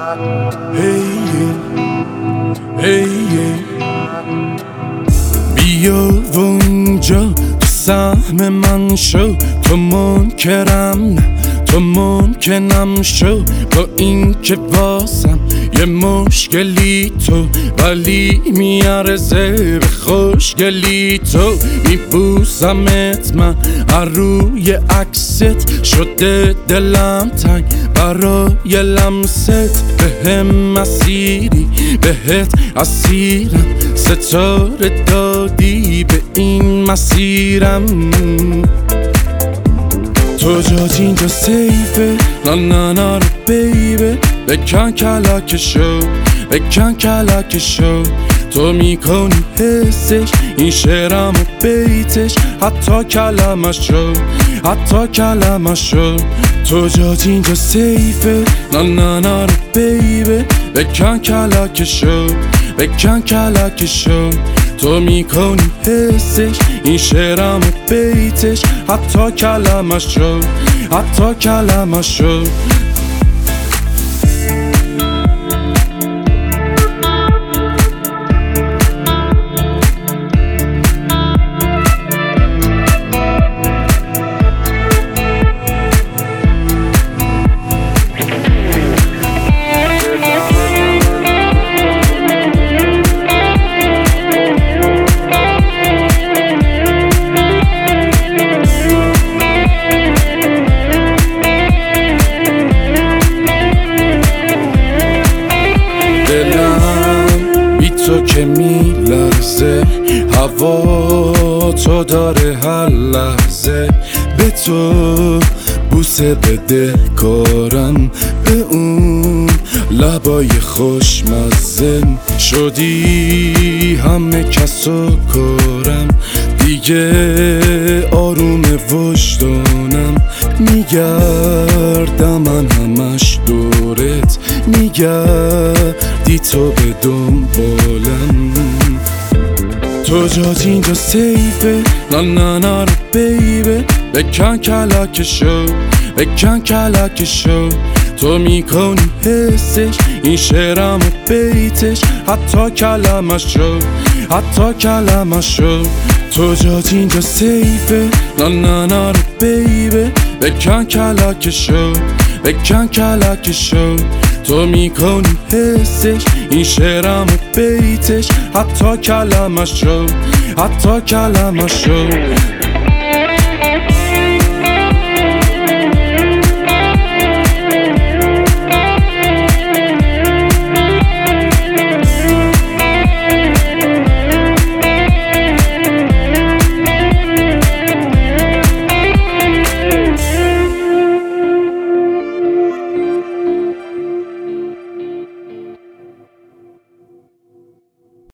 بیا و اونجا تو سهم من شو، تو منکرم نه تو ممکنم شو. با این که واسم یه مشکلی تو، ولی میارزه به خوشگلی تو. میبوسمت من روی عکست، شده دلم تنگ برای لمست. بهم مسیری بهت اسیرم، ستاره دادی به این مسیرم. تو جات اینجا سیفه، نه نه نه بیبه. بکن کلکشو بکن کلکشو، تو میکنی حسش این شعرم و بیتش، حتی کلمشو حتی کلمشو. تو جات اینجا سیفه، نه نه نه بیبه. بکن کلکشو بکن کلکشو، تو میکنی حسش این شعرم و بیتش، حتی کلمشو حتی کلمشو. بی تو که میلرزه، هوا تو داره هر لحظه. به تو بوسه بده کارم، به اون لبای خوشمزه. شدی همه کسو کارم، دیگه آروم وجدانم. میگردم من همش دورت، میگردی تو به دنبالم. تو جات اینجا سیفه، نه نه نه بیبه. بکن کلکشو بکن کلکشو، تو میکنی حسش این شعرم و بیتش، حتی کلمشو حتی کلمشو. تو جات اینجا سیفه، نه نه نه بیبه. بکن کلکشو بکن کلکشو، تو میکنی حسش این شعرم و بیتش، حتی کلمشو حتی کلمشو.